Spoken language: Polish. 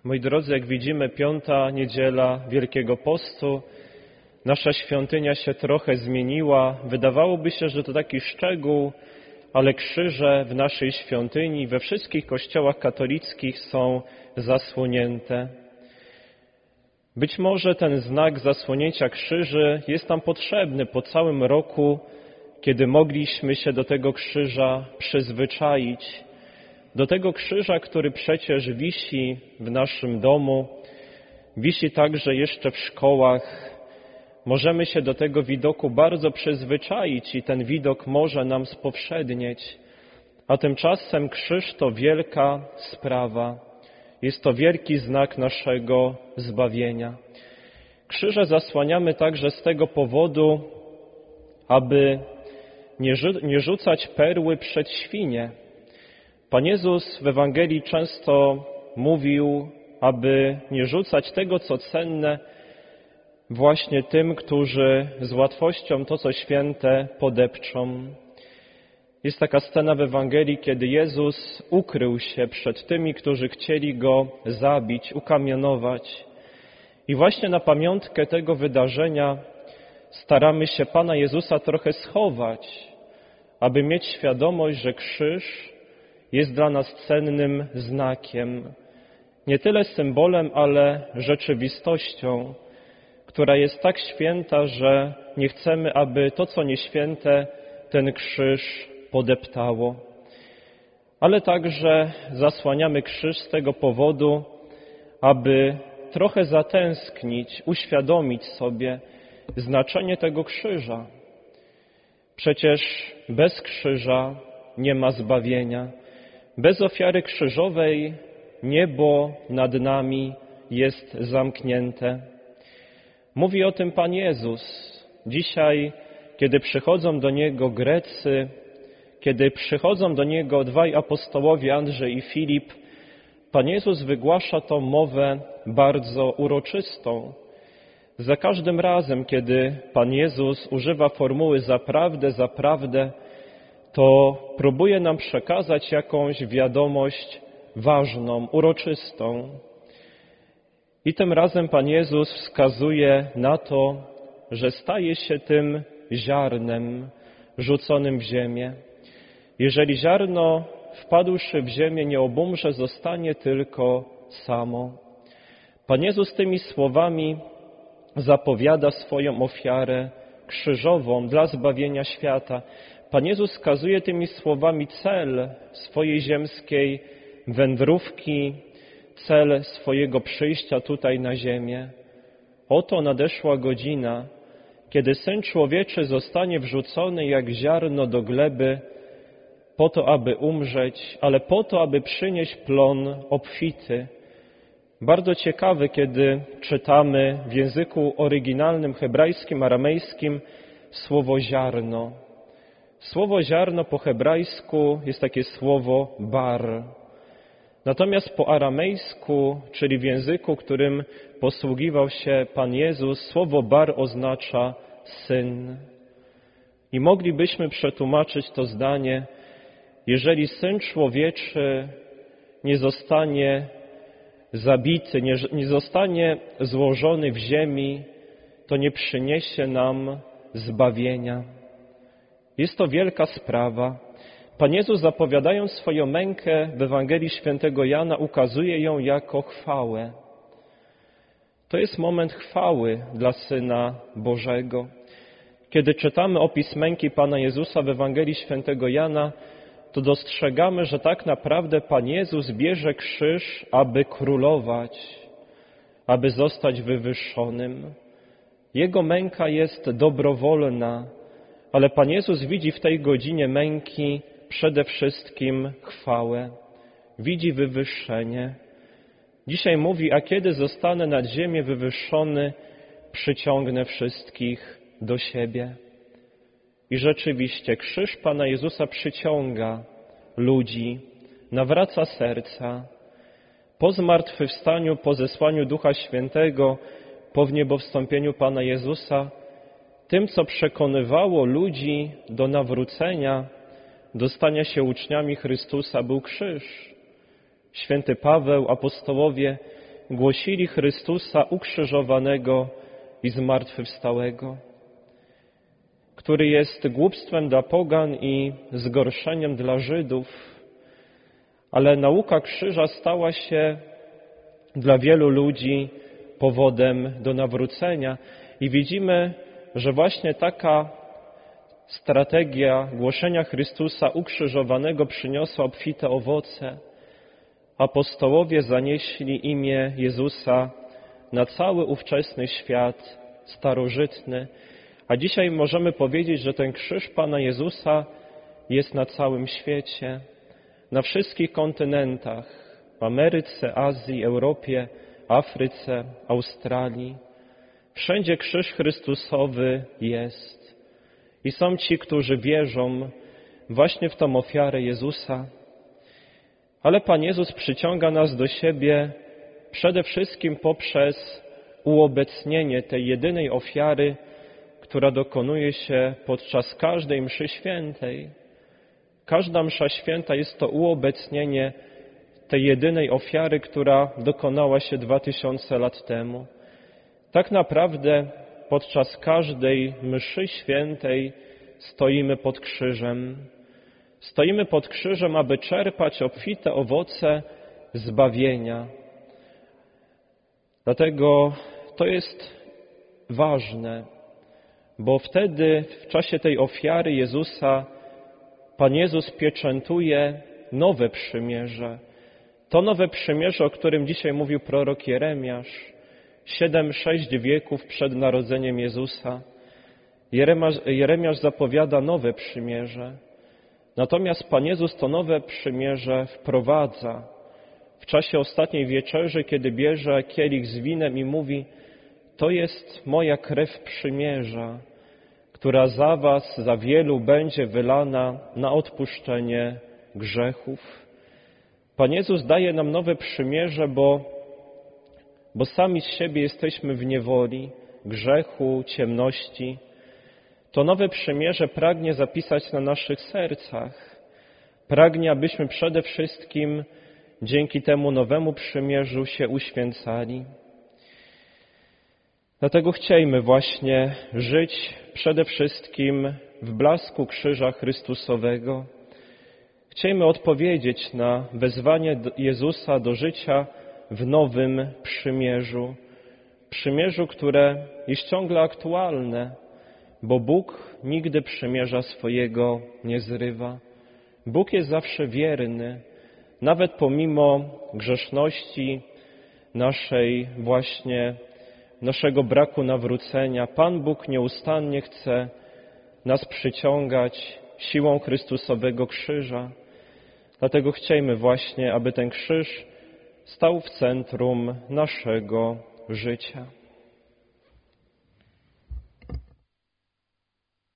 Moi drodzy, jak widzimy, 5. niedziela Wielkiego Postu, nasza świątynia się trochę zmieniła. Wydawałoby się, że to taki szczegół, ale krzyże w naszej świątyni, we wszystkich kościołach katolickich są zasłonięte. Być może ten znak zasłonięcia krzyży jest nam potrzebny po całym roku, kiedy mogliśmy się do tego krzyża przyzwyczaić. Do tego krzyża, który przecież wisi w naszym domu, wisi także jeszcze w szkołach. Możemy się do tego widoku bardzo przyzwyczaić i ten widok może nam spowszednieć. A tymczasem krzyż to wielka sprawa. Jest to wielki znak naszego zbawienia. Krzyże zasłaniamy także z tego powodu, aby nie rzucać perły przed świnie. Pan Jezus w Ewangelii często mówił, aby nie rzucać tego, co cenne, właśnie tym, którzy z łatwością to, co święte, podepczą. Jest taka scena w Ewangelii, kiedy Jezus ukrył się przed tymi, którzy chcieli Go zabić, ukamienować. I właśnie na pamiątkę tego wydarzenia staramy się Pana Jezusa trochę schować, aby mieć świadomość, że krzyż jest dla nas cennym znakiem, nie tyle symbolem, ale rzeczywistością, która jest tak święta, że nie chcemy, aby to, co nieświęte, ten krzyż podeptało. Ale także zasłaniamy krzyż z tego powodu, aby trochę zatęsknić, uświadomić sobie znaczenie tego krzyża. Przecież bez krzyża nie ma zbawienia. Bez ofiary krzyżowej niebo nad nami jest zamknięte. Mówi o tym Pan Jezus. Dzisiaj, kiedy przychodzą do Niego Grecy, kiedy przychodzą do Niego dwaj apostołowie, Andrzej i Filip, Pan Jezus wygłasza tą mowę bardzo uroczystą. Za każdym razem, kiedy Pan Jezus używa formuły zaprawdę, to próbuje nam przekazać jakąś wiadomość ważną, uroczystą. I tym razem Pan Jezus wskazuje na to, że staje się tym ziarnem rzuconym w ziemię. Jeżeli ziarno wpadłszy w ziemię nie obumrze, zostanie tylko samo. Pan Jezus tymi słowami zapowiada swoją ofiarę krzyżową dla zbawienia świata. Pan Jezus wskazuje tymi słowami cel swojej ziemskiej wędrówki, cel swojego przyjścia tutaj na ziemię. Oto nadeszła godzina, kiedy Syn Człowieczy zostanie wrzucony jak ziarno do gleby, po to, aby umrzeć, ale po to, aby przynieść plon obfity. Bardzo ciekawe, kiedy czytamy w języku oryginalnym, hebrajskim, aramejskim słowo ziarno. Słowo ziarno po hebrajsku jest takie słowo bar. Natomiast po aramejsku, czyli w języku, którym posługiwał się Pan Jezus, słowo bar oznacza syn. I moglibyśmy przetłumaczyć to zdanie: jeżeli Syn Człowieczy nie zostanie zabity, nie zostanie złożony w ziemi, to nie przyniesie nam zbawienia. Jest to wielka sprawa. Pan Jezus, zapowiadając swoją mękę w Ewangelii Świętego Jana, ukazuje ją jako chwałę. To jest moment chwały dla Syna Bożego. Kiedy czytamy opis męki Pana Jezusa w Ewangelii Świętego Jana, to dostrzegamy, że tak naprawdę Pan Jezus bierze krzyż, aby królować, aby zostać wywyższonym. Jego męka jest dobrowolna, ale Pan Jezus widzi w tej godzinie męki przede wszystkim chwałę, widzi wywyższenie. Dzisiaj mówi: a kiedy zostanę nad ziemię wywyższony, przyciągnę wszystkich do siebie. I rzeczywiście krzyż Pana Jezusa przyciąga ludzi, nawraca serca. Po zmartwychwstaniu, po zesłaniu Ducha Świętego, po wniebowstąpieniu Pana Jezusa, tym, co przekonywało ludzi do nawrócenia, do stania się uczniami Chrystusa, był krzyż. Święty Paweł, apostołowie głosili Chrystusa ukrzyżowanego i zmartwychwstałego, który jest głupstwem dla pogan i zgorszeniem dla Żydów, ale nauka krzyża stała się dla wielu ludzi powodem do nawrócenia i widzimy, że właśnie taka strategia głoszenia Chrystusa ukrzyżowanego przyniosła obfite owoce. Apostołowie zanieśli imię Jezusa na cały ówczesny świat starożytny, a dzisiaj możemy powiedzieć, że ten krzyż Pana Jezusa jest na całym świecie, na wszystkich kontynentach, w Ameryce, Azji, Europie, Afryce, Australii. Wszędzie krzyż Chrystusowy jest. I są ci, którzy wierzą właśnie w tą ofiarę Jezusa. Ale Pan Jezus przyciąga nas do siebie przede wszystkim poprzez uobecnienie tej jedynej ofiary, która dokonuje się podczas każdej mszy świętej. Każda msza święta jest to uobecnienie tej jedynej ofiary, która dokonała się 2000 lat temu. Tak naprawdę podczas każdej mszy świętej stoimy pod krzyżem. Stoimy pod krzyżem, aby czerpać obfite owoce zbawienia. Dlatego to jest ważne, bo wtedy w czasie tej ofiary Jezusa Pan Jezus pieczętuje nowe przymierze. To nowe przymierze, o którym dzisiaj mówił prorok Jeremiasz, 7-6 wieków przed narodzeniem Jezusa. Jeremiasz zapowiada nowe przymierze. Natomiast Pan Jezus to nowe przymierze wprowadza w czasie ostatniej wieczerzy, kiedy bierze kielich z winem i mówi: to jest moja krew przymierza, która za was, za wielu będzie wylana na odpuszczenie grzechów. Pan Jezus daje nam nowe przymierze, bo sami z siebie jesteśmy w niewoli, grzechu, ciemności. To nowe przymierze pragnie zapisać na naszych sercach. Pragnie, abyśmy przede wszystkim dzięki temu nowemu przymierzu się uświęcali. Dlatego chciejmy właśnie żyć przede wszystkim w blasku krzyża Chrystusowego. Chciejmy odpowiedzieć na wezwanie Jezusa do życia w nowym przymierzu. Przymierzu, które jest ciągle aktualne, bo Bóg nigdy przymierza swojego nie zrywa. Bóg jest zawsze wierny, nawet pomimo grzeszności naszego braku nawrócenia. Pan Bóg nieustannie chce nas przyciągać siłą Chrystusowego krzyża. Dlatego chciejmy właśnie, aby ten krzyż stał w centrum naszego życia.